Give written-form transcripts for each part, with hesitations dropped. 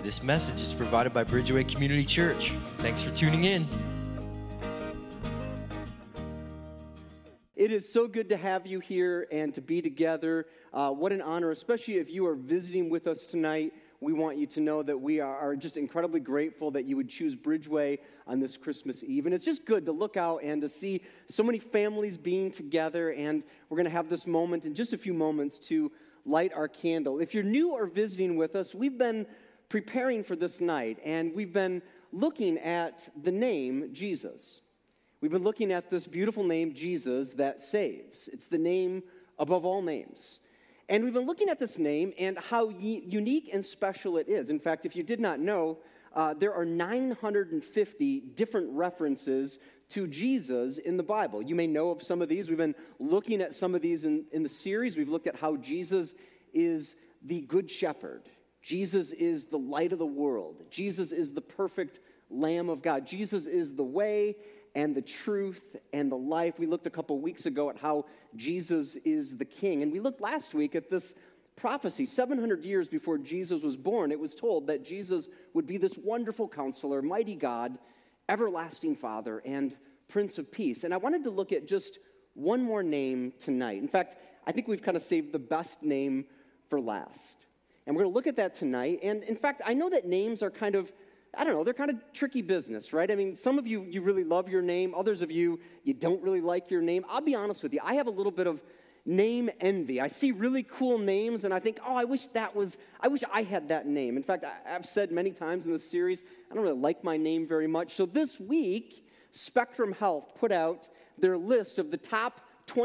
This message is provided by Bridgeway Community Church. Thanks for tuning in. It is so good to have you here and to be together. What an honor, especially if you are visiting with us tonight. We want you to know that we are just incredibly grateful that you would choose Bridgeway on this Christmas Eve. And it's just good to look out and to see so many families being together. And we're going to have this moment in just a few moments to light our candle. If you're new or visiting with us, we've been preparing for this night, and we've been looking at the name Jesus. We've been looking at this beautiful name, Jesus, that saves. It's the name above all names. And we've been looking at this name and how unique and special it is. In fact, if you did not know, there are 950 different references to Jesus in the Bible. You may know of some of these. We've been looking at some of these in the series. We've looked at how Jesus is the Good Shepherd. Jesus is the light of the world. Jesus is the perfect Lamb of God. Jesus is the way and the truth and the life. We looked a couple weeks ago at how Jesus is the King. And we looked last week at this prophecy. 700 years before Jesus was born, it was told that Jesus would be this wonderful counselor, mighty God, everlasting Father, and Prince of Peace. And I wanted to look at just one more name tonight. In fact, I think we've kind of saved the best name for last. And we're going to look at that tonight. And in fact, I know that names are kind of, they're kind of tricky business, right? I mean, some of you really love your name. Others of you don't really like your name. I'll be honest with you. I have a little bit of name envy. I see really cool names, and I think, I wish I had that name. In fact, I've said many times in this series, I don't really like my name very much. So this week, Spectrum Health put out their list of the top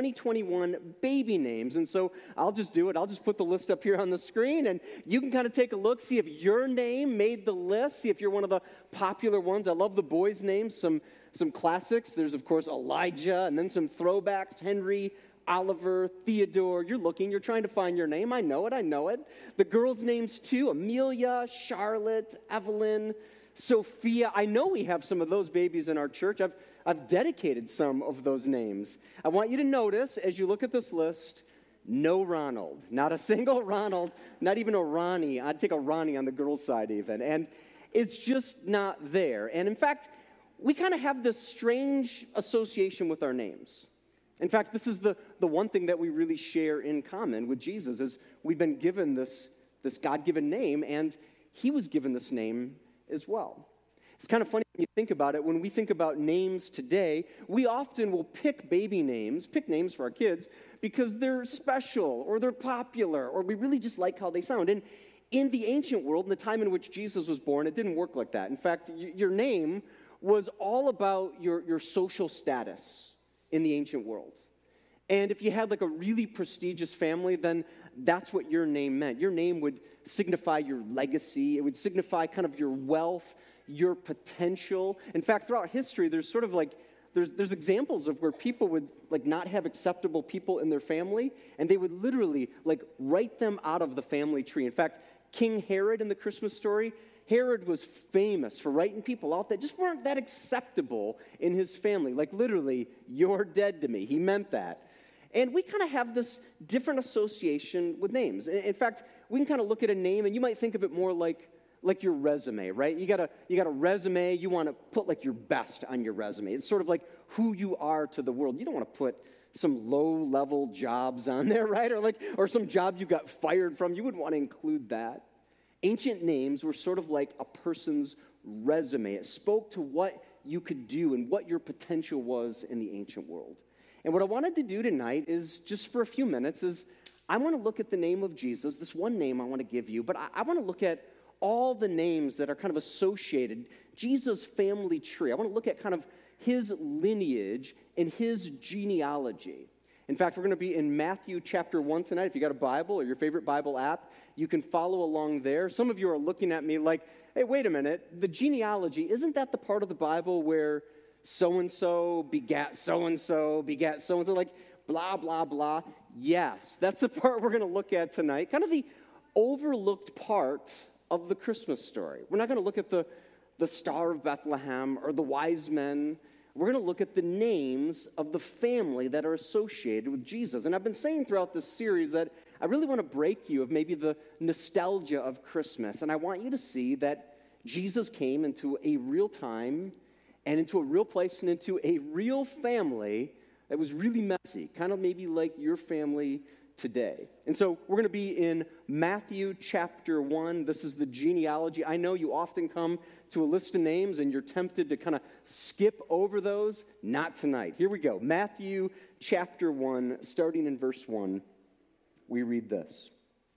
2021 baby names. And so I'll just do it. I'll just put the list up here on the screen, and you can kind of take a look, see if your name made the list, see if you're one of the popular ones. I love the boys' names, some classics. There's, of course, Elijah, and then some throwbacks, Henry, Oliver, Theodore. You're trying to find your name. I know it. The girls' names, too, Amelia, Charlotte, Evelyn, Sophia. I know we have some of those babies in our church. I've dedicated some of those names. I want you to notice, as you look at this list, no Ronald. Not a single Ronald, not even a Ronnie. I'd take a Ronnie on the girls' side even. And it's just not there. And in fact, we kind of have this strange association with our names. In fact, this is the one thing that we really share in common with Jesus, is we've been given this God-given name, and he was given this name as well. It's kind of funny when you think about it. When we think about names today, we often will pick names for our kids because they're special or they're popular or we really just like how they sound. And in the ancient world, in the time in which Jesus was born, it didn't work like that. In fact, your name was all about your social status in the ancient world. And if you had like a really prestigious family, then that's what your name meant. Your name would signify your legacy. It would signify kind of your wealth, your potential. In fact, throughout history, there's sort of like, there's examples of where people would like not have acceptable people in their family, and they would literally like write them out of the family tree. In fact, King Herod in the Christmas story, Herod was famous for writing people out that just weren't that acceptable in his family. Like literally, you're dead to me. He meant that. And we kind of have this different association with names. In fact, we can kind of look at a name, and you might think of it more like your resume, right? You got a resume. You want to put like your best on your resume. It's sort of like who you are to the world. You don't want to put some low-level jobs on there, right? Or some job you got fired from. You wouldn't want to include that. Ancient names were sort of like a person's resume. It spoke to what you could do and what your potential was in the ancient world. And what I wanted to do tonight is, just for a few minutes, is I want to look at the name of Jesus, this one name I want to give you, but I want to look at all the names that are kind of associated, Jesus' family tree. I want to look at kind of his lineage and his genealogy. In fact, we're going to be in Matthew chapter 1 tonight. If you got a Bible or your favorite Bible app, you can follow along there. Some of you are looking at me like, hey, wait a minute, the genealogy, isn't that the part of the Bible where so-and-so begat so-and-so, begat so-and-so, like blah, blah, blah? Yes, that's the part we're going to look at tonight, kind of the overlooked part of the Christmas story. We're not going to look at the Star of Bethlehem or the wise men. We're going to look at the names of the family that are associated with Jesus. And I've been saying throughout this series that I really want to break you of maybe the nostalgia of Christmas. And I want you to see that Jesus came into a real time and into a real place and into a real family that was really messy, kind of maybe like your family today. And so we're going to be in Matthew chapter 1. This is the genealogy. I know you often come to a list of names and you're tempted to kind of skip over those. Not tonight. Here we go. Matthew chapter 1, starting in verse 1, we read this.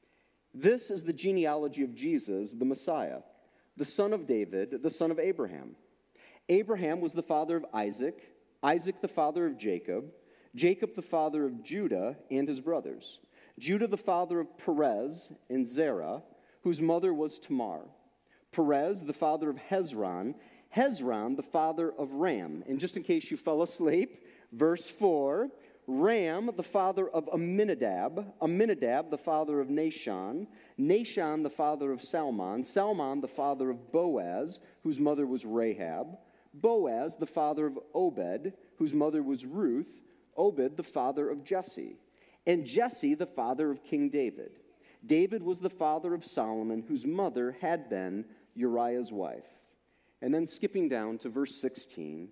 This is the genealogy of Jesus, the Messiah, the son of David, the son of Abraham. Abraham was the father of Isaac, Isaac the father of Jacob, Jacob the father of Judah and his brothers, Judah the father of Perez and Zerah, whose mother was Tamar, Perez the father of Hezron, Hezron the father of Ram. And just in case you fell asleep, verse 4, Ram the father of Amminadab, Amminadab the father of Nahshon, Nahshon the father of Salmon, Salmon the father of Boaz, whose mother was Rahab, Boaz the father of Obed, whose mother was Ruth, Obed the father of Jesse, and Jesse the father of King David. David was the father of Solomon, whose mother had been Uriah's wife. And then skipping down to verse 16,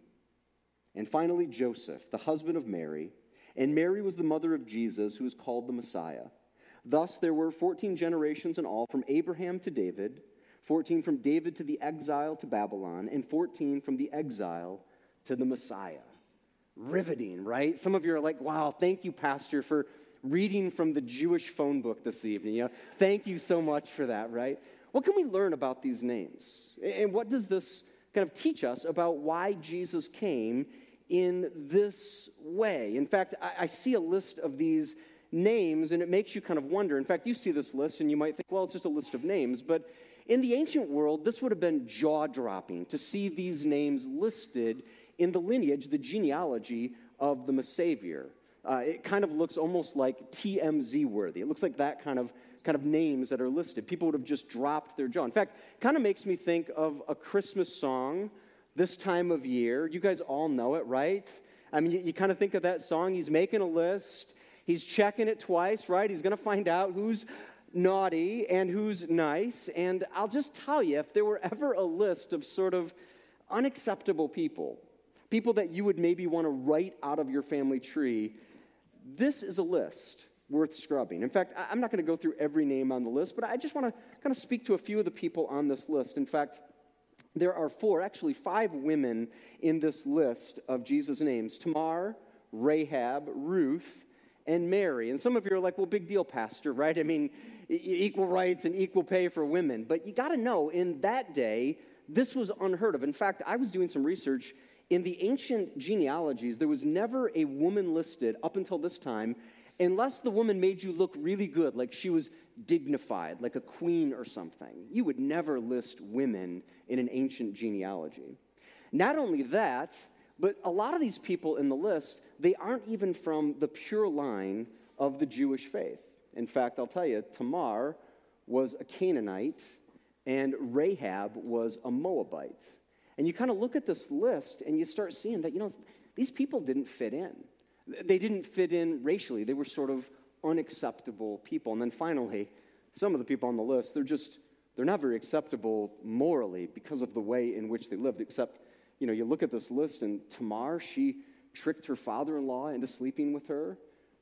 and finally Joseph, the husband of Mary, and Mary was the mother of Jesus, who is called the Messiah. Thus there were 14 generations in all, from Abraham to David, 14 from David to the exile to Babylon, and 14 from the exile to the Messiah. Riveting, right? Some of you are like, wow, thank you, Pastor, for reading from the Jewish phone book this evening. You know, thank you so much for that, right? What can we learn about these names? And what does this kind of teach us about why Jesus came in this way? In fact, I see a list of these names, and it makes you kind of wonder. In fact, you see this list, and you might think, well, it's just a list of names. But in the ancient world, this would have been jaw-dropping to see these names listed in the lineage, the genealogy of the Savior. It kind of looks almost like TMZ worthy. It looks like that kind of names that are listed. People would have just dropped their jaw. In fact, it kind of makes me think of a Christmas song this time of year. You guys all know it, right? I mean, you kind of think of that song. He's making a list. He's checking it twice, right? He's going to find out who's naughty and who's nice. And I'll just tell you, if there were ever a list of sort of unacceptable people that you would maybe want to write out of your family tree, this is a list worth scrubbing. In fact, I'm not going to go through every name on the list, but I just want to kind of speak to a few of the people on this list. In fact, there are actually five women in this list of Jesus' names: Tamar, Rahab, Ruth, and Mary. And some of you are like, well, big deal, Pastor, right? I mean, equal rights and equal pay for women. But you got to know, in that day, this was unheard of. In fact, I was doing some research. In the ancient genealogies, there was never a woman listed up until this time unless the woman made you look really good, like she was dignified, like a queen or something. You would never list women in an ancient genealogy. Not only that, but a lot of these people in the list, they aren't even from the pure line of the Jewish faith. In fact, I'll tell you, Tamar was a Canaanite and Rahab was a Moabite. And you kind of look at this list and you start seeing that, these people didn't fit in. They didn't fit in racially. They were sort of unacceptable people. And then finally, some of the people on the list, they're not very acceptable morally because of the way in which they lived. Except, you look at this list and Tamar, she tricked her father-in-law into sleeping with her.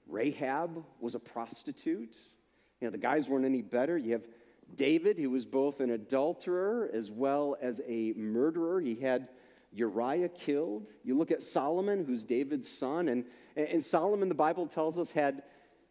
Rahab was a prostitute. The guys weren't any better. You have David, who was both an adulterer as well as a murderer. He had Uriah killed. You look at Solomon, who's David's son, and Solomon, the Bible tells us, had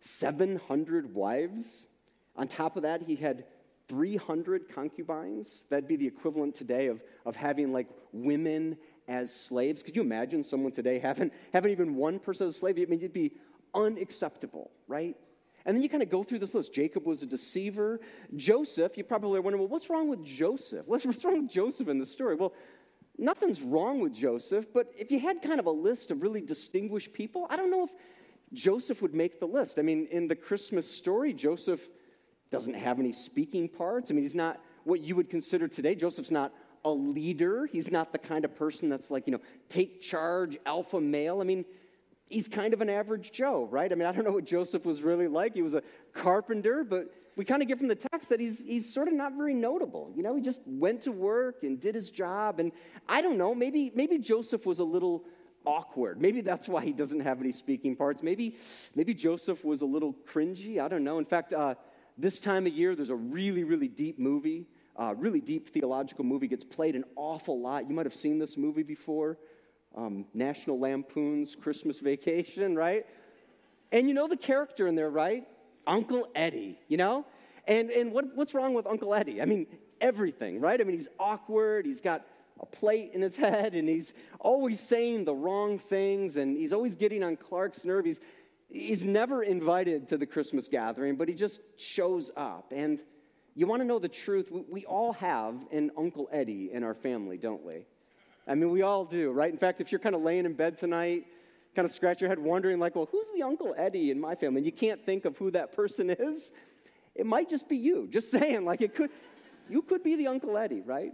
700 wives. On top of that, he had 300 concubines. That'd be the equivalent today of having like women as slaves. Could you imagine someone today having even one person as a slave? I mean, it'd be unacceptable, right? And then you kind of go through this list. Jacob was a deceiver. Joseph, you probably are wondering, well, what's wrong with Joseph? What's wrong with Joseph in this story? Well, nothing's wrong with Joseph, but if you had kind of a list of really distinguished people, I don't know if Joseph would make the list. I mean, in the Christmas story, Joseph doesn't have any speaking parts. I mean, he's not what you would consider today. Joseph's not a leader. He's not the kind of person that's like, take charge, alpha male. I mean, he's kind of an average Joe, right? I mean, I don't know what Joseph was really like. He was a carpenter, but we kind of get from the text that he's sort of not very notable. You know, he just went to work and did his job. And I don't know, maybe Joseph was a little awkward. Maybe that's why he doesn't have any speaking parts. Maybe Joseph was a little cringy. I don't know. In fact, this time of year, there's a really, really deep movie, really deep theological movie gets played an awful lot. You might have seen this movie before. National Lampoon's Christmas Vacation, right? And you know the character in there, right? Uncle Eddie, you know? And what's wrong with Uncle Eddie? I mean, everything, right? I mean, he's awkward, he's got a plate in his head, and he's always saying the wrong things, and he's always getting on Clark's nerve. He's never invited to the Christmas gathering, but he just shows up. And you want to know the truth? We all have an Uncle Eddie in our family, don't we? I mean, we all do, right? In fact, if you're kind of laying in bed tonight, kind of scratch your head wondering, like, well, who's the Uncle Eddie in my family? And you can't think of who that person is. It might just be you. Just saying, like, you could be the Uncle Eddie, right?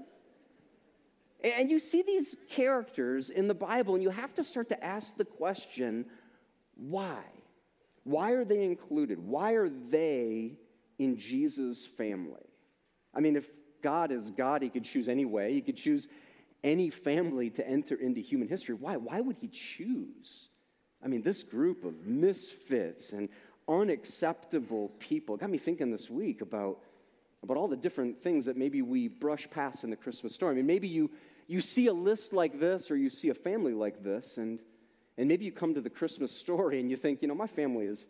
And you see these characters in the Bible, and you have to start to ask the question, why? Why are they included? Why are they in Jesus' family? I mean, if God is God, he could choose any way. He could choose any family to enter into human history. Why? Why would he choose? I mean, this group of misfits and unacceptable people got me thinking this week about all the different things that maybe we brush past in the Christmas story. I mean, maybe you see a list like this, or you see a family like this, and maybe you come to the Christmas story and you think, you know, my family is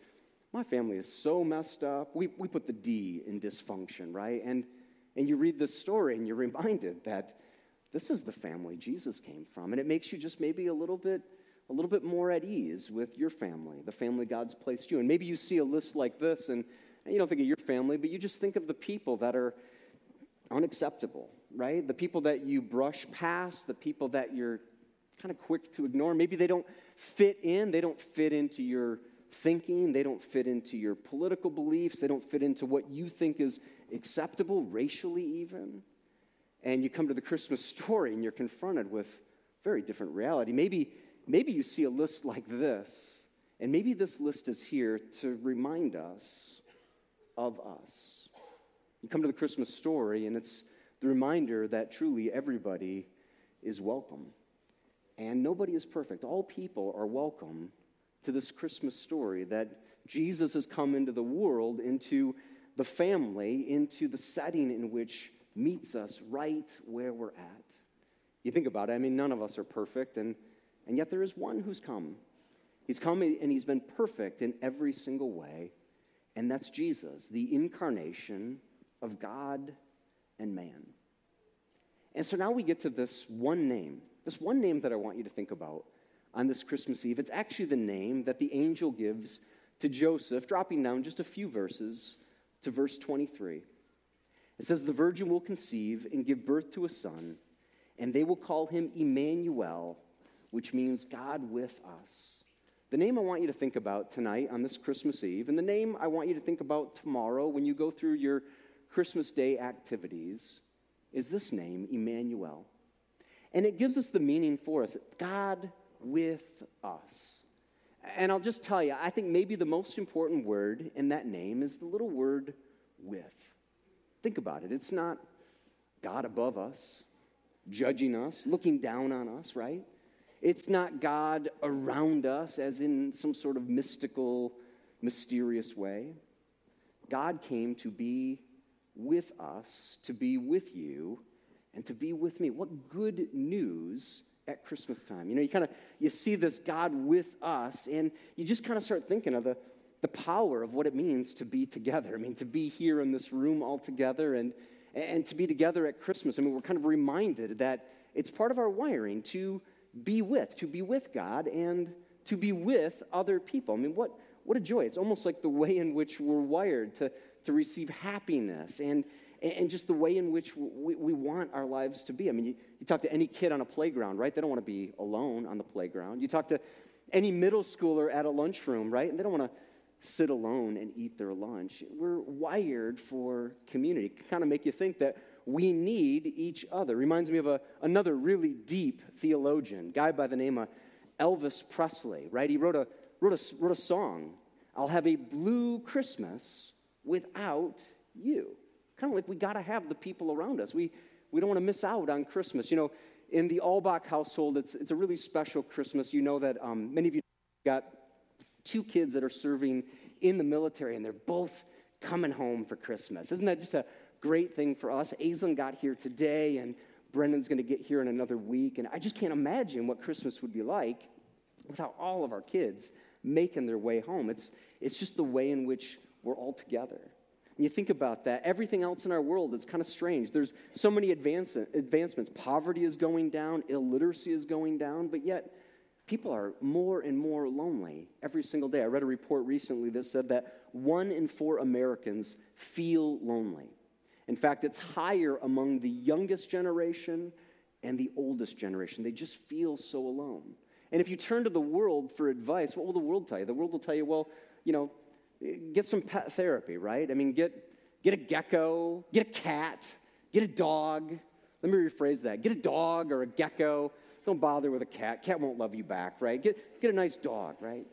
so messed up. We put the D in dysfunction, right? And you read this story and you're reminded that this is the family Jesus came from, and it makes you just maybe a little bit more at ease with your family, the family God's placed you. And maybe you see a list like this, and you don't think of your family, but you just think of the people that are unacceptable, right? The people that you brush past, the people that you're kind of quick to ignore. Maybe they don't fit in. They don't fit into your thinking. They don't fit into your political beliefs. They don't fit into what you think is acceptable, racially even. And you come to the Christmas story and you're confronted with very different reality. Maybe you see a list like this, and maybe this list is here to remind us of us. You come to the Christmas story, and it's the reminder that truly everybody is welcome. And nobody is perfect. All people are welcome to this Christmas story, that Jesus has come into the world, into the family, into the setting in which meets us right where we're at. You think about it, I mean, none of us are perfect, and yet there is one who's come. He's come and he's been perfect in every single way, and that's Jesus, the incarnation of God and man. And so now we get to this one name that I want you to think about on this Christmas Eve. It's actually the name that the angel gives to Joseph, dropping down just a few verses to verse 23. It says, "The virgin will conceive and give birth to a son, and they will call him Emmanuel," which means God with us. The name I want you to think about tonight on this Christmas Eve, and the name I want you to think about tomorrow when you go through your Christmas Day activities, is this name, Emmanuel. And it gives us the meaning for us, God with us. And I'll just tell you, I think maybe the most important word in that name is the little word with. Think about it. It's not God above us, judging us, looking down on us, right? It's not God around us as in some sort of mystical, mysterious way. God came to be with us, to be with you, and to be with me. What good news at Christmas time. You know, you see this God with us, and you just kind of start thinking of the power of what it means to be together. I mean, to be here in this room all together and to be together at Christmas. I mean, we're kind of reminded that it's part of our wiring to be with God and to be with other people. I mean, what a joy. It's almost like the way in which we're wired to receive happiness and just the way in which we want our lives to be. I mean, you talk to any kid on a playground, right? They don't want to be alone on the playground. You talk to any middle schooler at a lunchroom, right? And they don't want to sit alone and eat their lunch. We're wired for community. It can kind of make you think that we need each other. Reminds me of another really deep theologian, guy by the name of Elvis Presley, right? He wrote a song, I'll have a blue Christmas without you. Kind of like we got to have the people around us. We don't want to miss out on Christmas. You know, in the Albach household, it's a really special Christmas. You know that many of you got 2 kids that are serving in the military, and they're both coming home for Christmas. Isn't that just a great thing for us? Aislinn got here today, and Brendan's going to get here in another week. And I just can't imagine what Christmas would be like without all of our kids making their way home. It's just the way in which we're all together. And you think about that, everything else in our world is kind of strange. There's so many advancements. Poverty is going down, illiteracy is going down, but yet people are more and more lonely every single day. I read a report recently that said that 1 in 4 Americans feel lonely. In fact, it's higher among the youngest generation and the oldest generation. They just feel so alone. And if you turn to the world for advice, what will the world tell you? The world will tell you, well, you know, get some pet therapy, right? I mean, get a gecko, get a cat, get a dog. Let me rephrase that. Get a dog or a gecko. Don't bother with a cat. Cat won't love you back, right? Get a nice dog, right?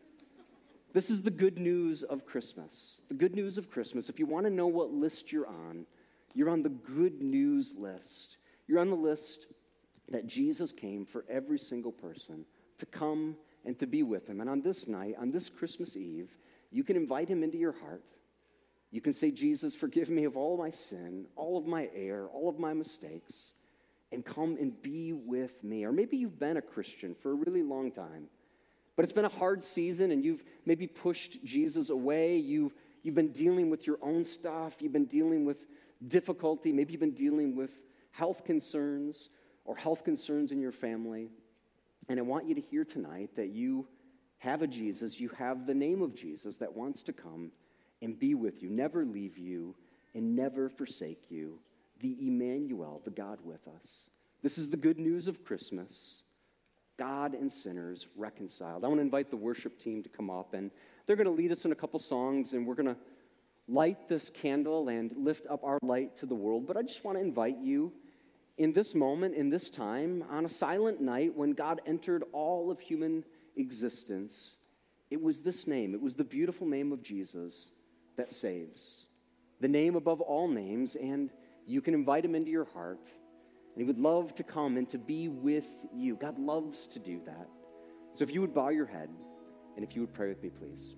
This is the good news of Christmas. The good news of Christmas, if you want to know what list you're on the good news list. You're on the list that Jesus came for every single person to come and to be with him. And on this night, on this Christmas Eve, you can invite him into your heart. You can say, Jesus, forgive me of all my sin, all of my error, all of my mistakes, and come and be with me. Or maybe you've been a Christian for a really long time, but it's been a hard season and you've maybe pushed Jesus away. You've been dealing with your own stuff. You've been dealing with difficulty. Maybe you've been dealing with health concerns or health concerns in your family. And I want you to hear tonight that you have a Jesus, you have the name of Jesus that wants to come and be with you, never leave you, and never forsake you, the Emmanuel, the God with us. This is the good news of Christmas, God and sinners reconciled. I want to invite the worship team to come up, and they're going to lead us in a couple songs, and we're going to light this candle and lift up our light to the world. But I just want to invite you in this moment, in this time, on a silent night when God entered all of human existence, it was this name, it was the beautiful name of Jesus that saves. The name above all names, and you can invite him into your heart, and he would love to come and to be with you. God loves to do that. So if you would bow your head, and if you would pray with me, please.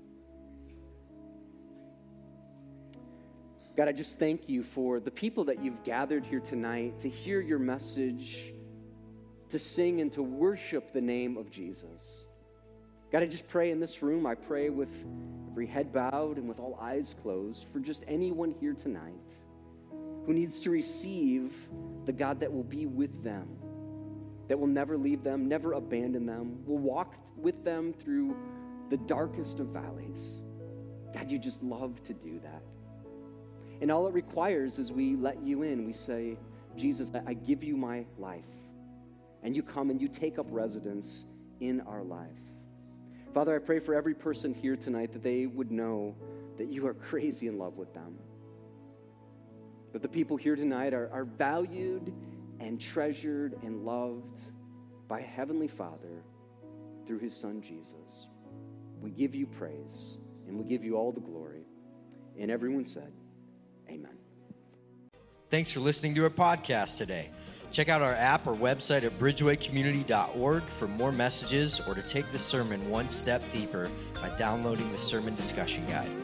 God, I just thank you for the people that you've gathered here tonight to hear your message, to sing and to worship the name of Jesus. God, I just pray in this room, I pray with every head bowed and with all eyes closed for just anyone here tonight who needs to receive the God that will be with them, that will never leave them, never abandon them, will walk with them through the darkest of valleys. God, you just love to do that. And all it requires is we let you in. We say, Jesus, I give you my life. And you come and you take up residence in our life. Father, I pray for every person here tonight that they would know that you are crazy in love with them. That the people here tonight are valued and treasured and loved by Heavenly Father through his Son, Jesus. We give you praise and we give you all the glory. And everyone said, amen. Thanks for listening to our podcast today. Check out our app or website at bridgewaycommunity.org for more messages or to take the sermon one step deeper by downloading the sermon discussion guide.